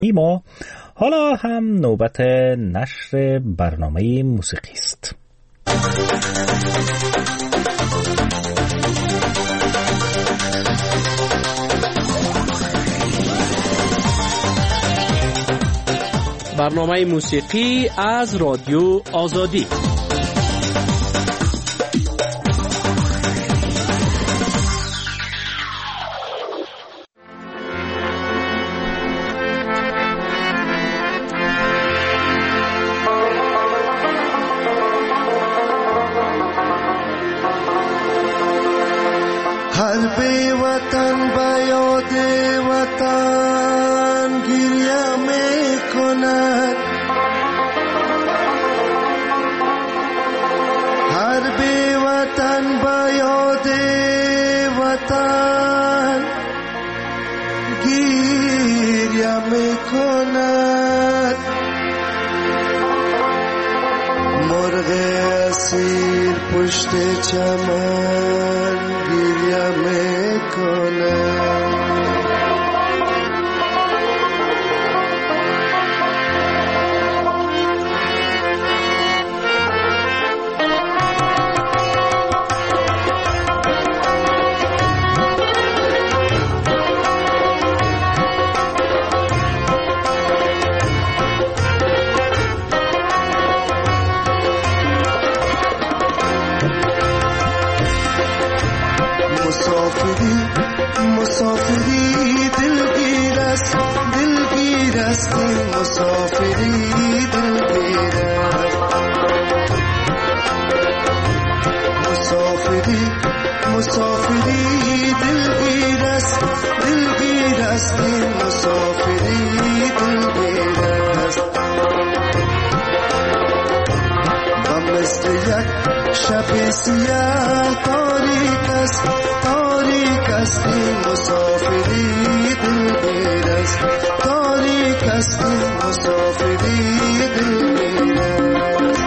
ما حالا هم نوبت نشر برنامه موسیقی است. برنامه موسیقی از رادیو آزادی. هر بی وطن با یاد وطن گریه می کند، هر بی وطن با یاد وطن گریه می کند، مرغ اسیر پشت چمن گریه میکنه. مسافری دلگیر است، دلگیر است، مسافری دلگیر است، مسافری دلگیر است، دلگیر است، مسافری دلگیر است. و مثل یک شب سیاه تاریک است، تاریک است، مسافری دلگیر است، تاریک است، مسافری دلگیر است.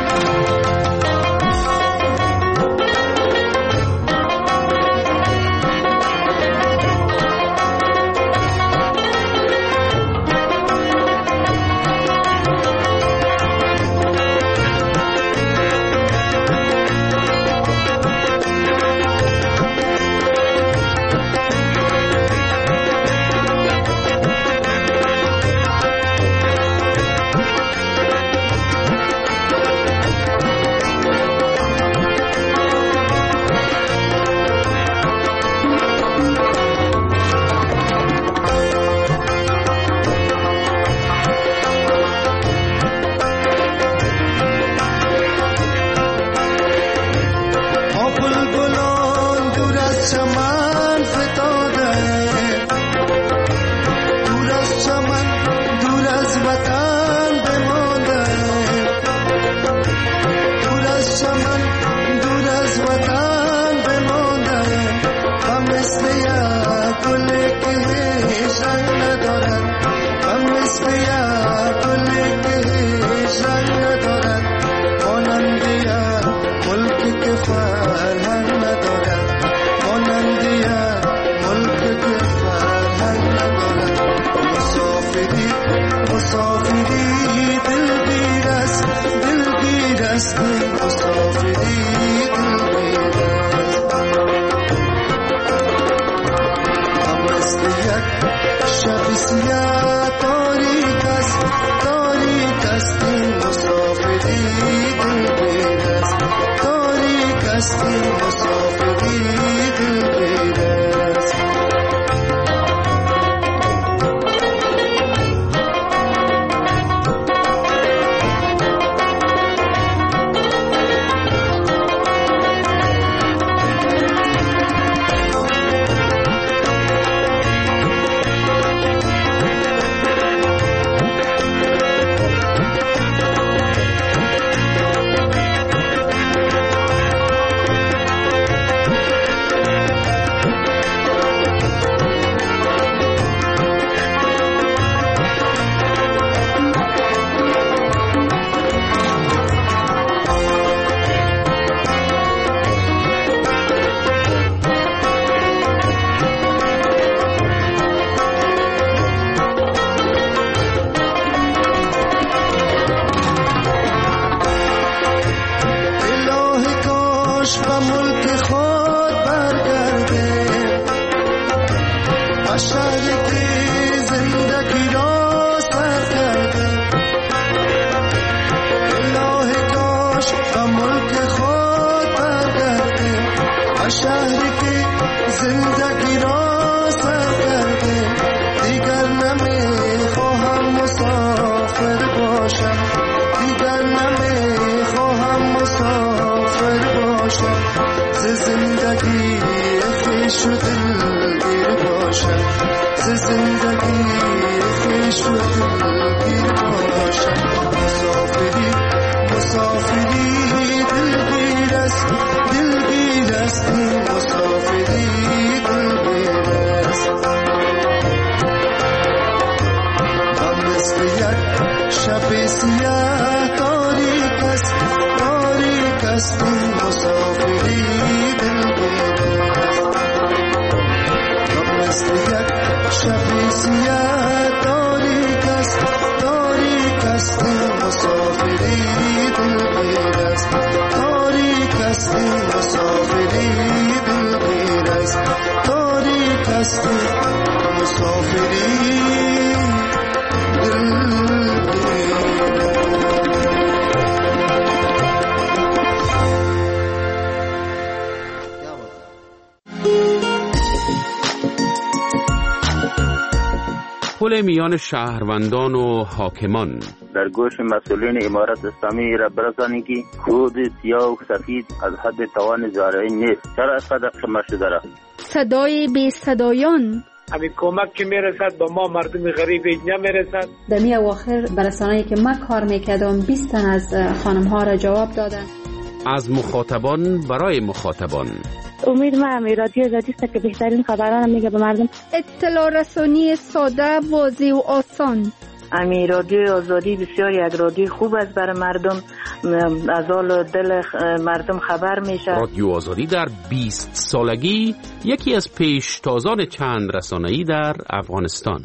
زندگی خویش و دلگیر باشم، ز زندگی خویش و دلگیر باشم. مسافری مسافری دلگیر است، دلگیر است این مسافری دلگیر است. غم مثل یک شب سیاه تاریک است، تاریک است این مسافری دلگیر است. غم مثل یک شب سیاه تاریک است، تاریک است این مسافری دلگیر است، تاریک است این مسافری دلگیر است، تاریک است این مسافری پل میان شهروندان و حاکمان. در گوش مسئولین امارت اسلامی را برسانید که خود سیاه و سفید از حد توان زارعی نیست. چرا اینقدر خمار شده را؟ صدای بی صدایان. همین کمک که میرسد با ما مردم غریب اینجا میرسد. در می اواخر برسانه‌ای که من کار میکردم 20 تن از خانم ها را جواب دادن. از مخاطبان برای مخاطبان. امید من رادیو آزادی است که بهترین خبران میگه به مردم. اطلاع رسانی ساده، واضح و آسان. امی رادیو آزادی بسیاری از رادیو خوب است برای مردم، از حال دل مردم خبر میشه. رادیو آزادی در 20 سالگی یکی از پیشتازان چند رسانه‌ای در افغانستان.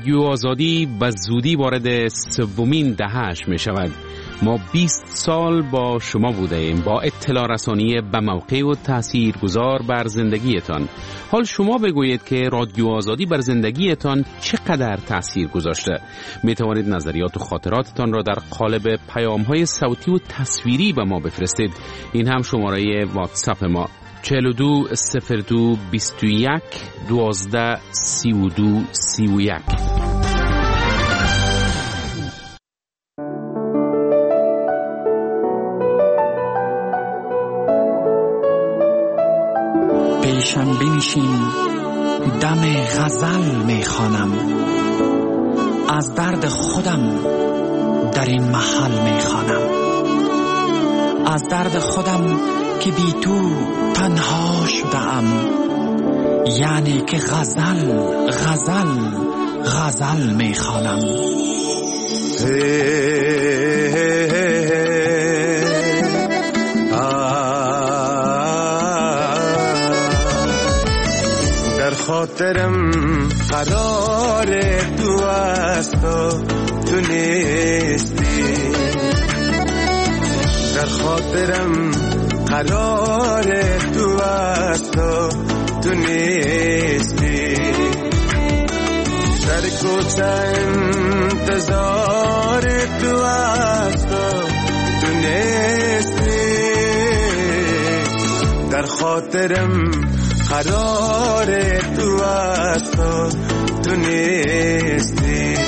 رادیو آزادی به زودی وارد سومین دهه‌اش می شود. ما 20 سال با شما بوده ایم، با اطلاع رسانی به موقع و تاثیرگذار بر زندگیتان. حال شما بگویید که رادیو آزادی بر زندگیتان چقدر تاثیر گذاشته. می توانید نظریات و خاطراتتان را در قالب پیام‌های صوتی و تصویری به ما بفرستید. این هم شماره واتساپ ما 42 02 21 12 32 31. پیشم بنشین دم غزل میخوانم، از درد خودم در این محل میخوانم، از درد خودم که بی تو تنها شدم، یعنی که غزل غزل غزل میخوانم. در خاطرم قرار تو است و تو نیستی، در خاطرم قرار تو است و تو نیستی، در کوچه انتظار تو است و تو نیستی، در خاطرم قرار تو است و تو نیستی.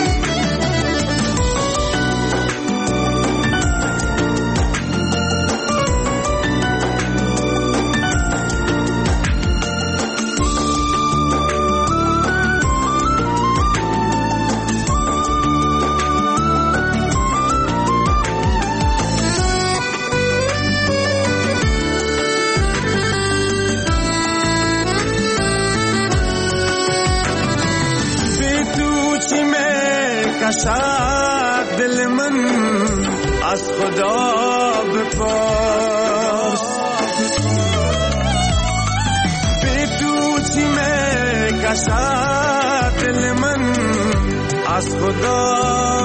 کشد دل من از خدا بپرس، بی تو چی می کشد دل من از خدا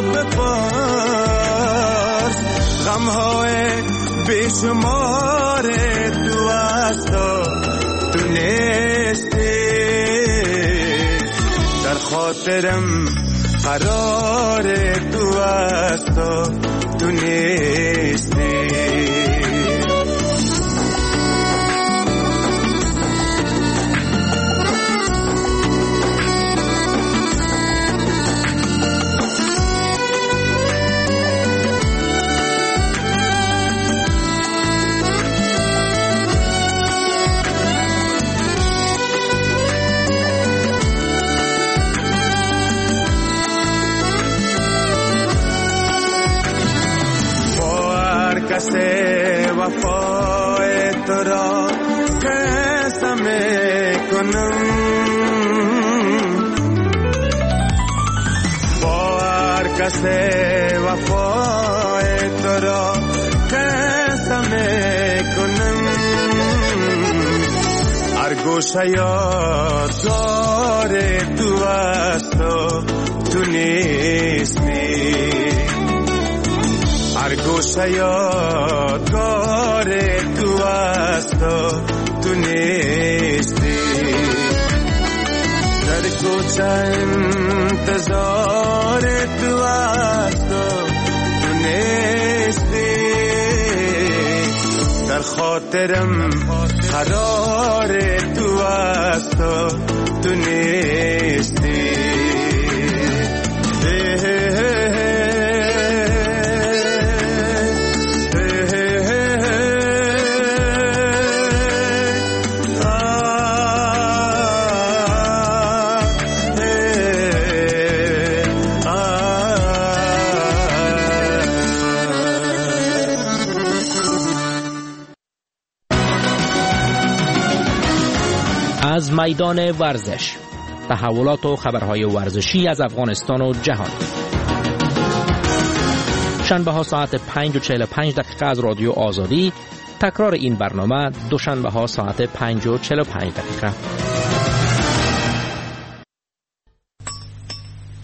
بپرس، غمهای بیشمار تو است و تو نیستی، در خاطرم قرار تو است و تو نیستی. کسی وفای تو را قسم کنم، با هر کسی وفای تو را قسم کنم، هر گوشه یادگار تو است و تو نیستی، هر گوشه یادگار تو است و تو نیستی، در کوچه انتظار تو است و تو نیستی، در خاطرم قرار تو است و تو نیستی. از میدان ورزش، تحولات و خبرهای ورزشی از افغانستان و جهان. شنبه ها ساعت 5:45 از رادیو آزادی، تکرار این برنامه دوشنبه ها ساعت 5:45.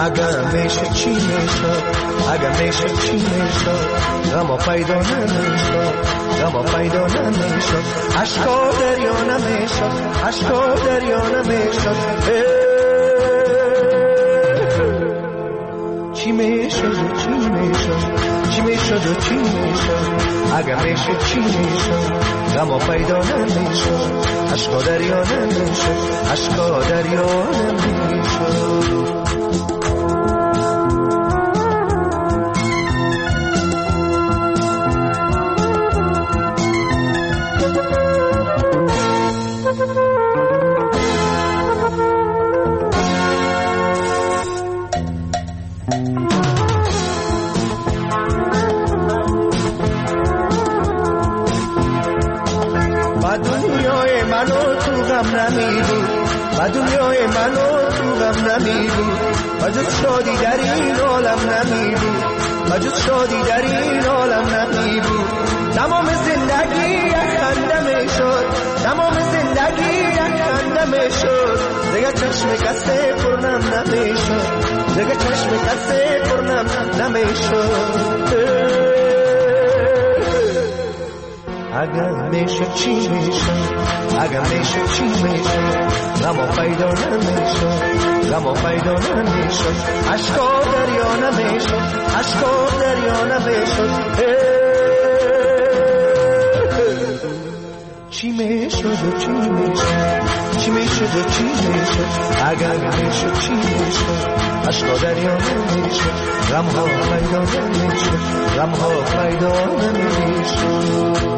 اگر میشه چی میشد، اگر میشه چی میشد، غم پیدا نمیشد، غم پیدا نمیشد، عشقا دریا نمیشد، عشقا دریا نمیشد. چی میشد و چی میشد، چی میشد و چی میشد، اگر میشه چی میشد، غم پیدا نمیشد، عشقا دریا نمیشد، عشقا دریا نمیشد. و دنیای من و تو غم نمی بود، و جز شادی در این عالم نمی بود، و جز شادی در این عالم نمی بود. تمام زندگی یک خنده می شد، تمام زندگی یک خنده می شد، دیگه چشم کسی پرنم نمی شد، دیگه چشم کسی پرنم نمی شد. اگر میشه چی میشه، اگر میشه چی میشه، غم پیدا نمیشد، غم پیدا نمیشد، عشقا دریا نمیشد، عشقا دریا نمیشد. چی میشد و چی میشد، چی میشد و چی میشد، اگر میشه چی میشد، عشقا دریا نمیشد، غم ها پیدا نمیشد، غم ها پیدا نمیشد.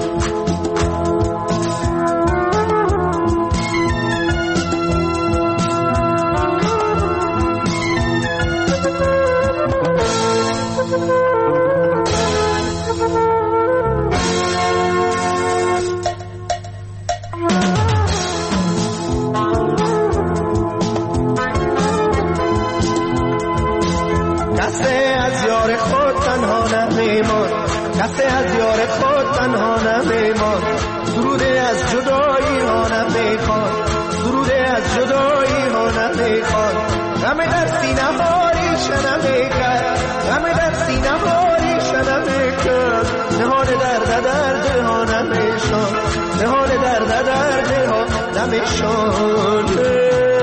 کسی از یار خود تنها نمیمان، سروده از جدایی ها نمیخوان، سروده از جدایی ها نمیخوان. غم در سینه ها ریشه نمیکرد، غم در سینه ها ریشه نمیکرد، نهان درد ها نمیشون، نهان درد ها نمیشون.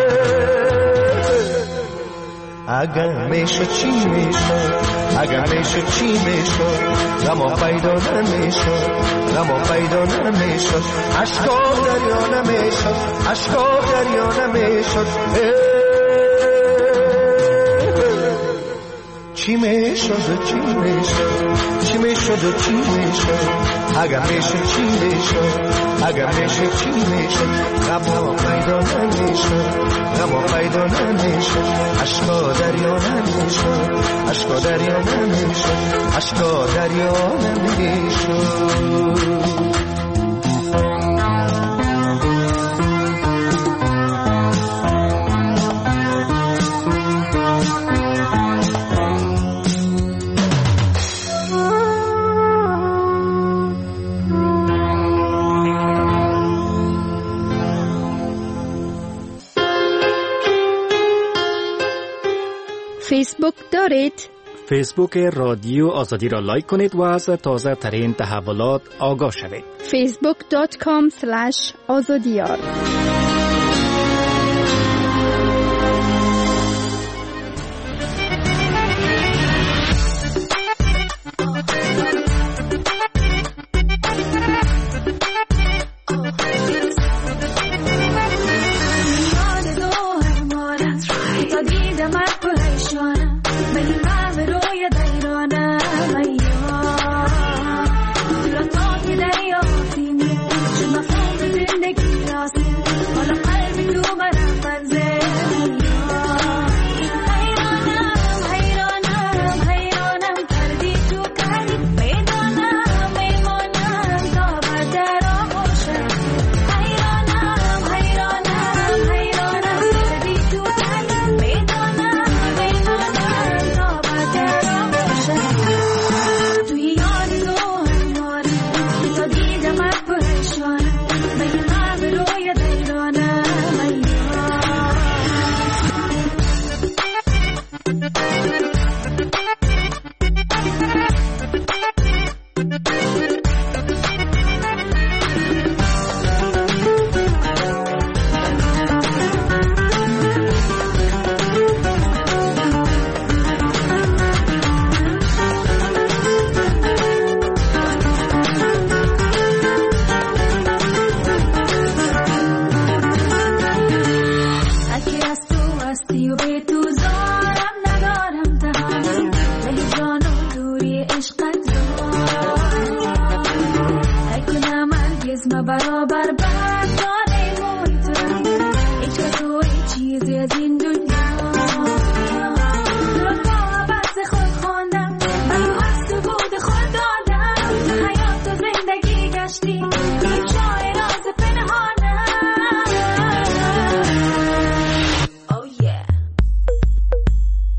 اگر میشه چی میشه، اگر میشه چی میشه، غم پیدا نمیشد، غم پیدا نمیشد، عشقا دریا نمیشد، عشقا دریا نمیشد. چی میشد و چی میشد، چی میشد و چی میشد، اگر میشه چی میشد، اگر میشه چی میشد، غم پیدا نمیشد، غم پیدا نمیشد، عشقا دریا نمیشد، عشقا دریا نمیشد، عشقا دریا نمیشد. فیسبوک دارید؟ فیسبوک رادیو آزادی را لایک کنید و از تازه ترین تحولات آگاه شوید. facebook.com/azadiyar.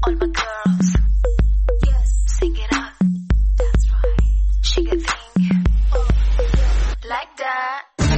all my girls. Yes, sing it up. That's right. Shake a thing. Like that.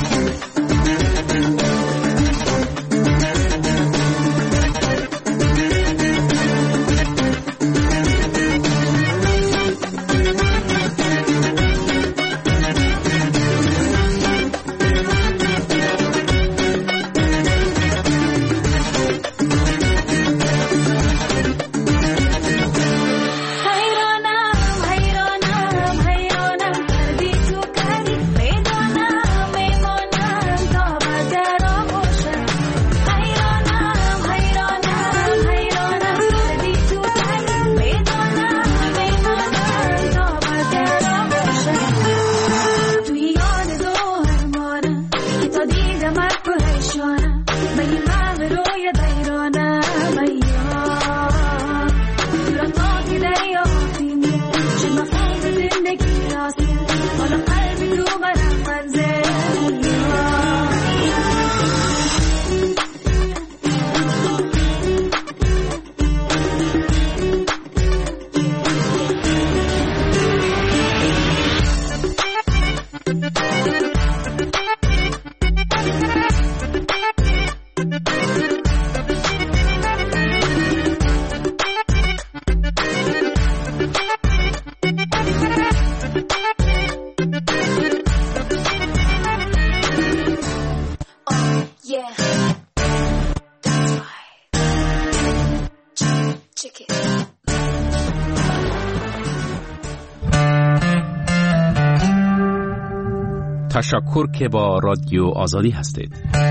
تشکر که با رادیو آزادی هستید.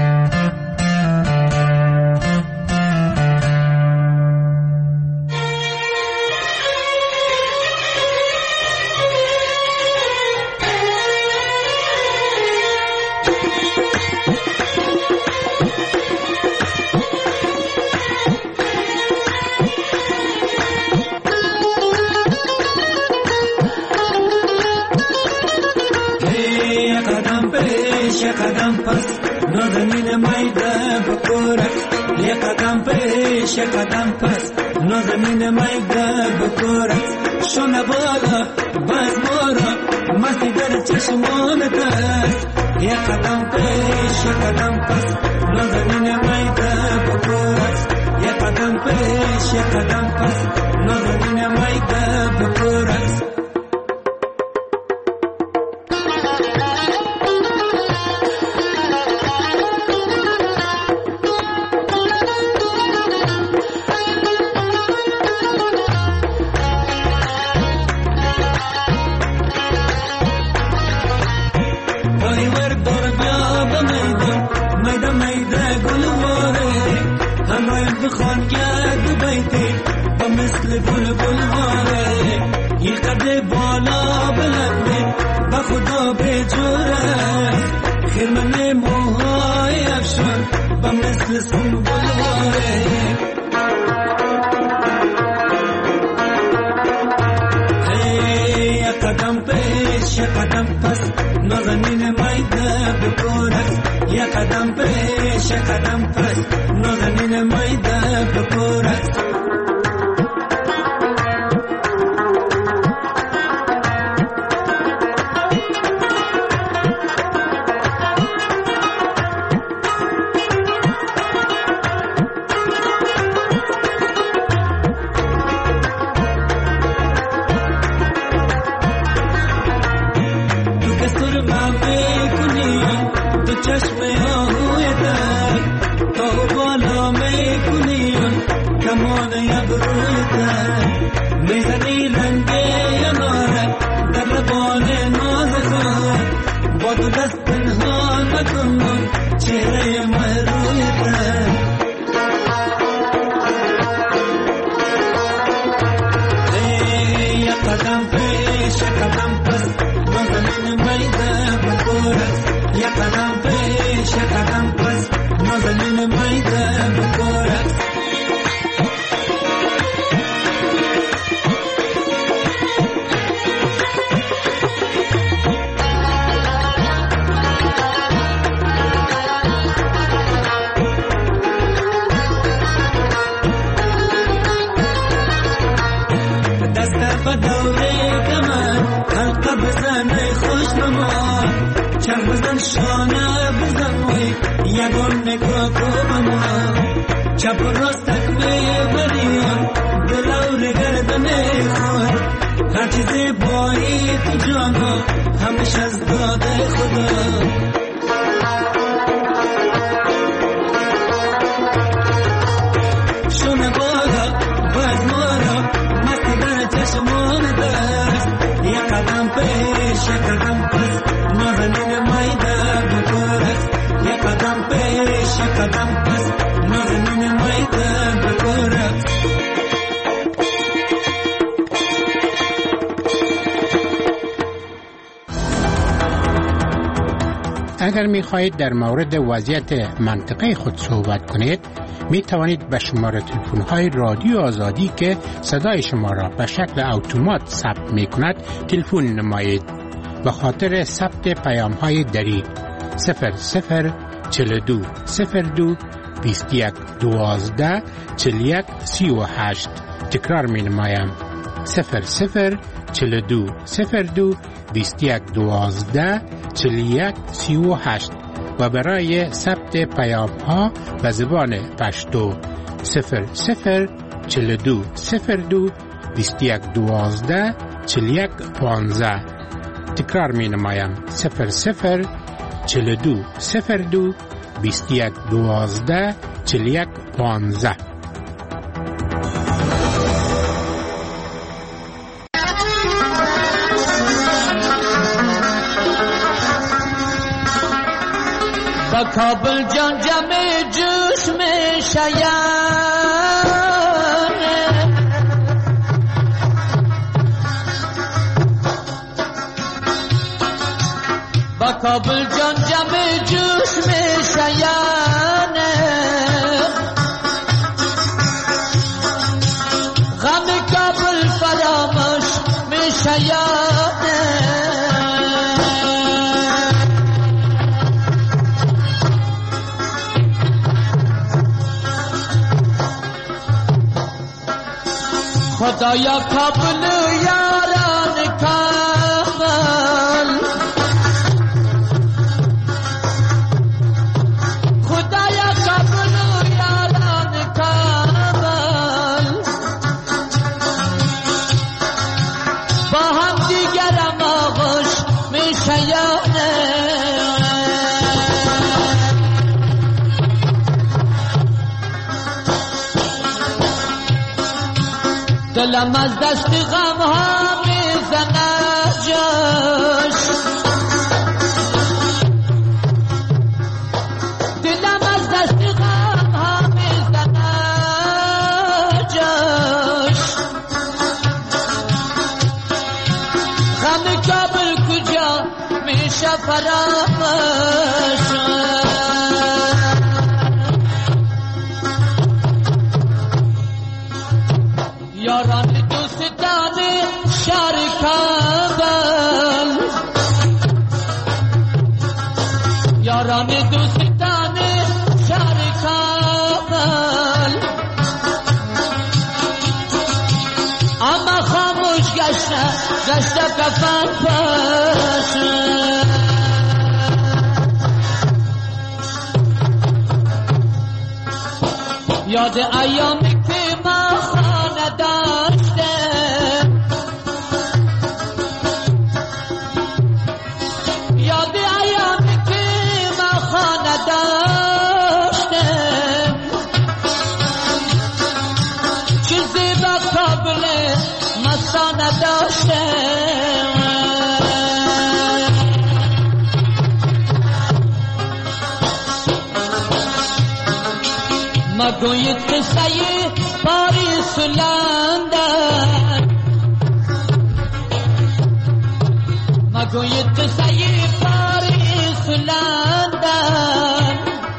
قدم پس نازنین میده بکورت یه قدم پیش یه قدم پس نازنین میده بکورت شونه بالا باز مورا مستی در چشمانت یه قدم پیش یه قدم پس نازنین میده بکورت یه قدم پیش یه قدم پس نازنین میده بکورت مثل بلبل واره یه قد بالا بلنده با خدا به جوره خیرمن موهای افشان با مثل سنبل واره یه قدم پیش یه قدم پس نازنین میده بکورت یه قدم پیش یه قدم پس نازنین میده بکورت و دوره کمر حلقه بزن خوش بمان چند بزن شانه بزن وی یگان نگاه کو بمان چپ راست تکمه بریان دلور گردن خود هر چیزی بایی تو جانا همیشه از داده خدا شونه بادا باز مارا مستی در چشمان دست یک قدم پیش یک قدم پس نازنین مایده بکرست یک قدم پیش یک قدم پس نازنین مایده بکرست اگر می خواهید در مورد وضعیت منطقه خود صحبت کنید می توانید به شماره تلفن های رادیو آزادی که صدای شما را به شکل اتومات ثبت می کند تلفن نمایید. به خاطر ثبت پیام های دری 0042 02 21 12 41 38 تکرار می نمایم 0042 02 21 12 41 38 و برای ثبت پیام ها به زبان پشتو 0042 02 21 12 41 15 تکرار می نمایم 0042 02 21 12 41 15 کابل جان جمع جوش میں شیان با کابل جان جمع جوش میں شیان غم کابل فراموش میں شیان خدایا کابل یاران کابل خدایا کابل یاران کابل با هم دیگرم آغوش میشیانه دلم از دست غم ها میزنه جوش دلم از دست غم ها میزنه جوش غم کابل کجا میشه فراموش یاران دوستان شهر کابل یاران دوستان شهر کابل اما خاموش گشته کفن پاش یاد ایامی که ما خانه داشتم یاد ایامی که ما خانه داشتم چیزی با کابل مستانه داشتم مگوید قصه پاریس و لندن مگوید قصه پاریس و لندن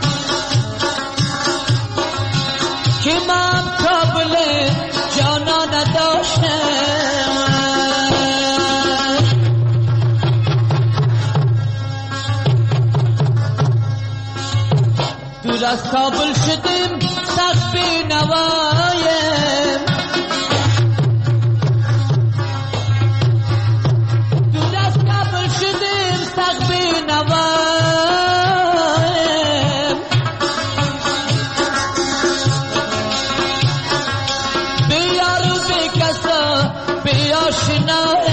که من کابل جانا نداشتم دور از کابل شدیم سخت بینوایم آشناه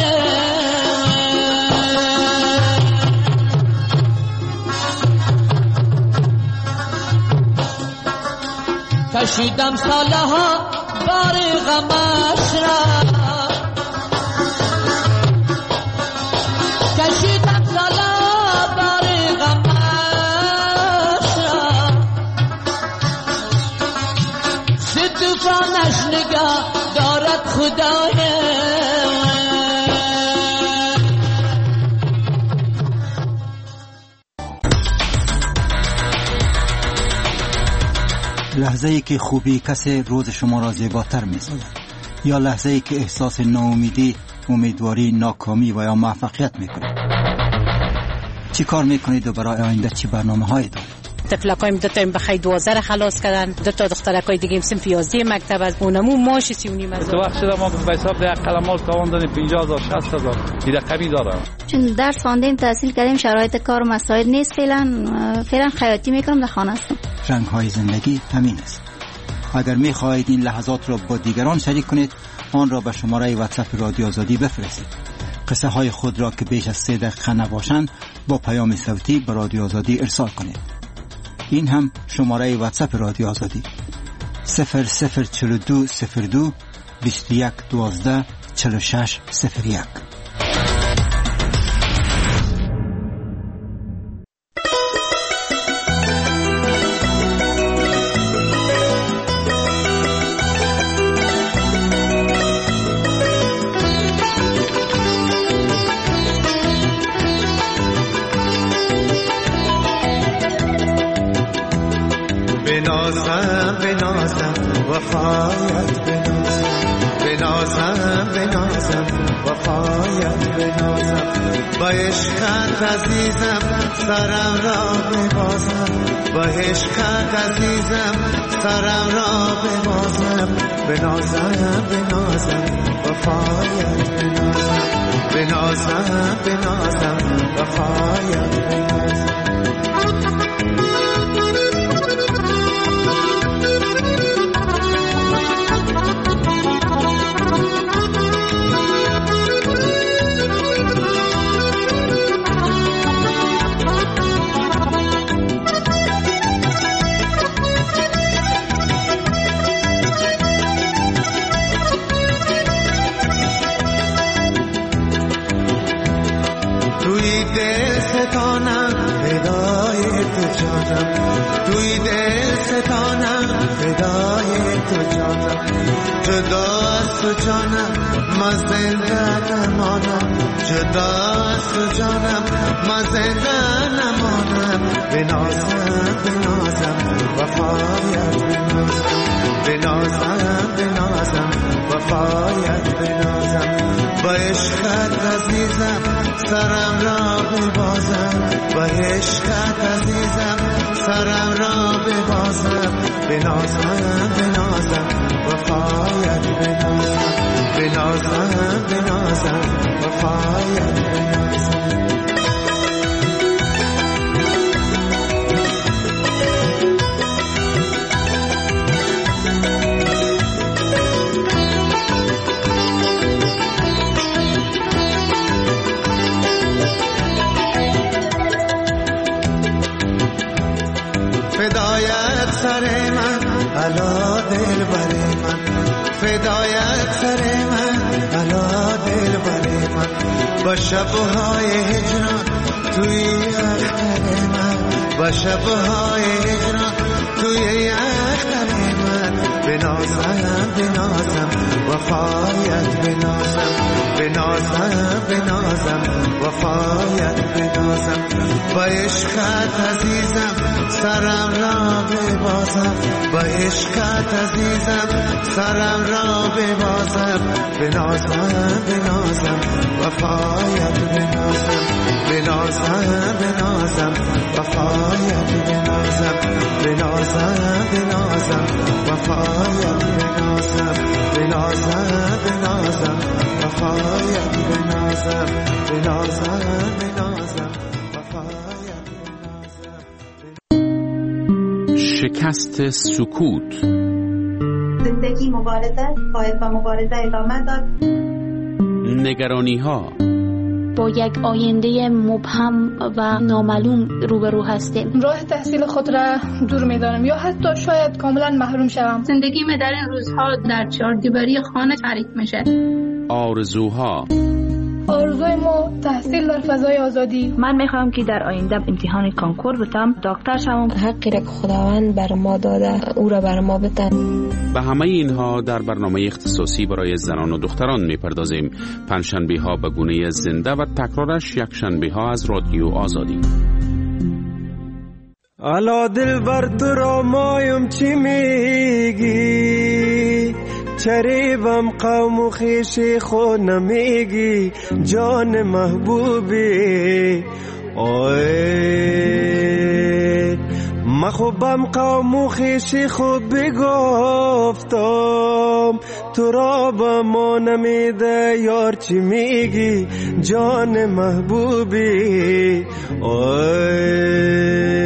کشیدم سالها بار غمش را کشیدم سالها بار غمش را ستوفانش نگاه دارد خدای لحظه‌ای که خوبی کسی روز شما را زیباتر می‌سازد یا لحظه‌ای که احساس ناامیدی، امیدواری، ناکامی و یا موفقیت می‌کنید. چی کار می‌کنید و برای آینده چی برنامه‌هایی دارید؟ طفلکایم دو تا بخیر 12 خلاص کردن، دو تا دخترکای دیگه صنف 11 مکتب از اونمو ماش 39 از تو وقت شده ما به حساب ده قلمال توان دادیم 50000 60000 دیگه کمی داره. چون درس خواندیم تحصیل کردیم شرایط کار و مسائل نیست، فعلا خیاطی میکنم در خانه هستم. رنگ‌های زندگی همین است. اگر می‌خواهید این لحظات را با دیگران شریک کنید، آن را به شماره واتساپ رادیو آزادی بفرستید. قصه های خود را که بیش از 3 دقیقه نباشند با پیام صوتی به رادیو آزادی ارسال کنید. این هم شماره واتساپ رادیو آزادی 004202 2112 4601. بنازم وفایت بنازم وفایت بنازم با عشقت عزیزم سرم را ببازم با عشقت عزیزم سرم را ببازم بنازم وفایت بنازم وفایت بنازم توی دل ستانم فدای تو جانم جدا از تو جانم ما زنده نمانم جدا از تو جانم ما زنده نمانم بنازم وفایت بنازم وفایت بنازم با عشقت عزیزم سرم را ببازم با عشقت عزیزم سرم را ببازم بنازم وفایت بنازم وفایت بنازم فدایت سر من علا دل بر من فدایت سر من علا دل بر من با شبهای هجران توی اختر من با شبهای هجران توی اختر من بنازم وفایت بنازم وفایت بنازم با عشقت عزیزم سرم را ببازم با عشقت عزیزم سرم را ببازم بنازم وفایت بنازم وفایت بنازم وفایت بنازم وفایت بنازم شکست سکوت. زندگی مبارزه باید با مبارزه ادامه داد. نگرانی ها. با یک آینده مبهم و نامعلوم روبرو هستیم. راه تحصیل خود را دور می‌دانم یا حتی شاید کاملا محروم شوم. زندگی من در این روزها در چهاردیواری خانه تعریف میشه. آرزوها. آرزوی ما تحصیل در فضای آزادی. من میخوام که در آینده امتحان کنکور بتم، دکتر شوم. حقی را که خداوند بر ما داده او را بر ما بتن. به همه اینها در برنامه اختصاصی برای زنان و دختران میپردازیم. پنجشنبه ها به گونه زنده و تکرارش یک شنبه ها از رادیو آزادی. الا دل بر تو را مایم چی میگی، چریبم قوم و خیش خود نمیگی، جان محبوبی آی مخوبم قوم و خیش خود بگفتم، تو را با ما نمیده یار چی میگی، جان محبوبی آی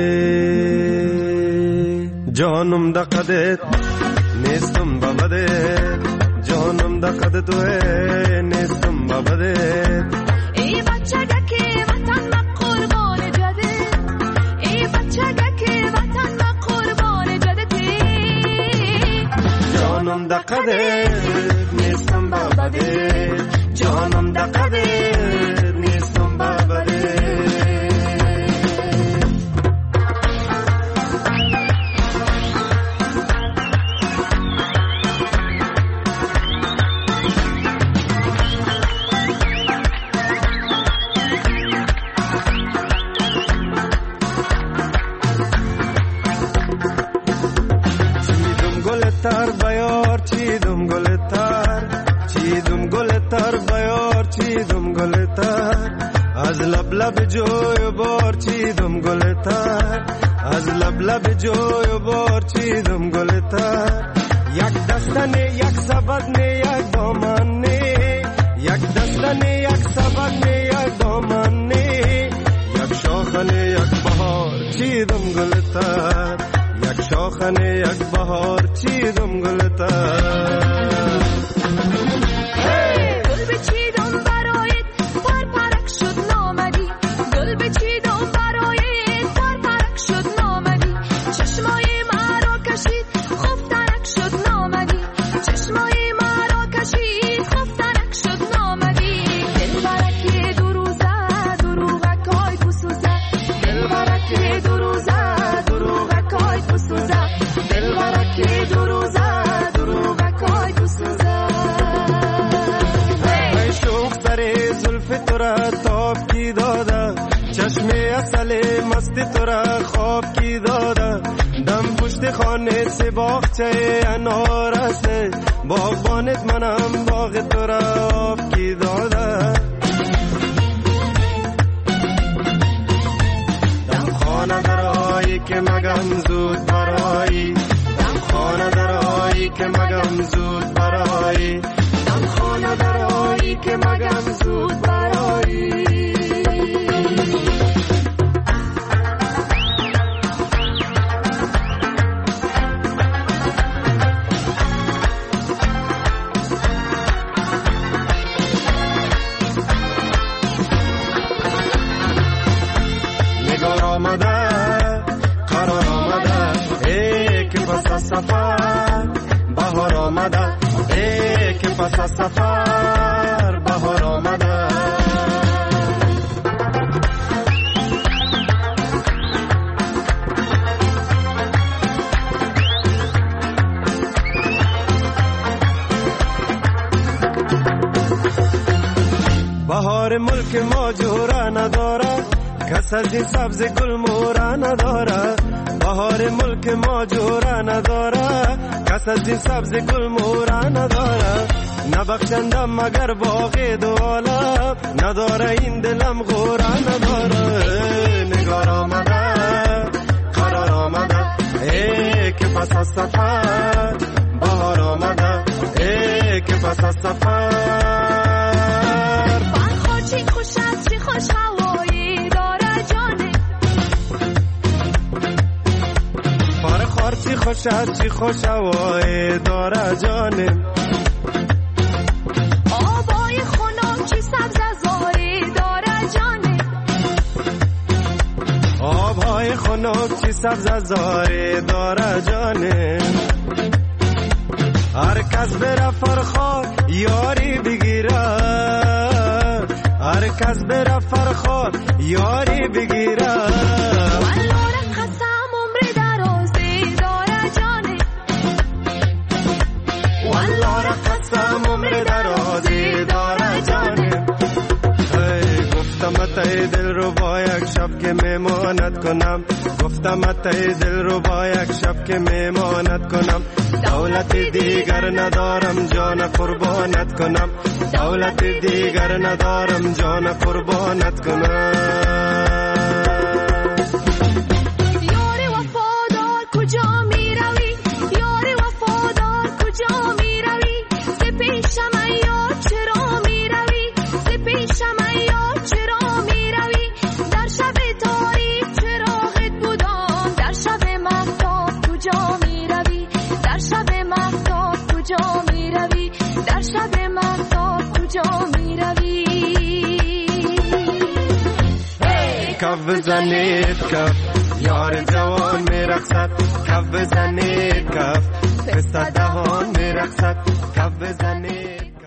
جانم دقدت نیستم بابدت، جانم دقدت توه نیستم بابدت. ای بچگه که وطن ما قربان جده، ای بچگه که وطن ما قربان جده، جانم دقدت نیستم بابدت، جانم دقدت نیستم بابدت. تر بیار چیدم گل تر، چیدم گل تر بیار چیدم گل تر، از لب لب جوی بار چیدم گل تر، از لب لب جوی بار چیدم گل تر. یک دستنه یک سبدنه یک دامنه، یک دستنه یک سبدنه یک دامنه، یک شاخنه یک بهار چیدم گل تر، یک شاخنه یک بهار چیدم گلتر. گل بچیدم برایت پر پرک شد نامدی، گل بچیدم برایت پر پرک شد نامدی، چشمای مرا کشید خوب ترک شد نامدی، چشمای مرا کشید خوب ترک شد نامدی. دل برکی دو روزه دروغکای بسوزه، دل برکی دو روزه دروغکای بسوزه، دل برکی دو روزه دروغکای بسوزه. ای شوخ سر زلف تو را تاب کی داده، چشم اصل مست تو را خواب کی داده، دم پشت خانه سی باغچه انار است، باغبانت منم باغ تو را آب کی داده. دم خانه درایی که مگم زود برایی، دم خانه درایی که مگم زود برایی، دم خانه درایی که مگم زود برایی. نگار آمده قرار آمده، ای که پس از سفر بهار آمده، ای که پس از سفر بهار آمده. بهار ملک ما جورا نداره، کس از این سبز گل مورا نداره، بهار ملک ما جورا نداره، کس از این سبز گل مورا نداره. نبخشندم مگر باغ دو عالم، نداره این دلم غورا نداره. نگار آمده قرار آمده، ای که پس از سفر بهار آمده، ای که پس از سفر. بخور چی خوش است چی خوش هوایی داره جانه، بخور چی خوش است چی خوش هوایی داره جانه. آبای خنک سبز زاره داره جانه هر کس بره فرخار یاری بگیره هر کس بره فرخار یاری بگیره والله قسم عمر درازی داره جانه والله قسم عمر درازی داره جانه گفتم اتای دل رو با یک شب که میماند کنم گفتم اتای دل رو با یک شب که میماند کنم دولت دیگر ندارم جان قربانت کنم دولت دیگر ندارم جان قربانت کنم یار وفادار کجا می روی یار وفادار کجا می روی ز پیشم ایار چرا می روی ز پیشم ایار چرا می روی در شب تاریک چراغت بودم در شب مهتاب کجا می روی در شب مهتاب کجا می روی در شب مهتاب کجا می روی کف بزنید کف یار جوان میرقصد کف بزنید کف پسر دهان میرقصد کف بزنید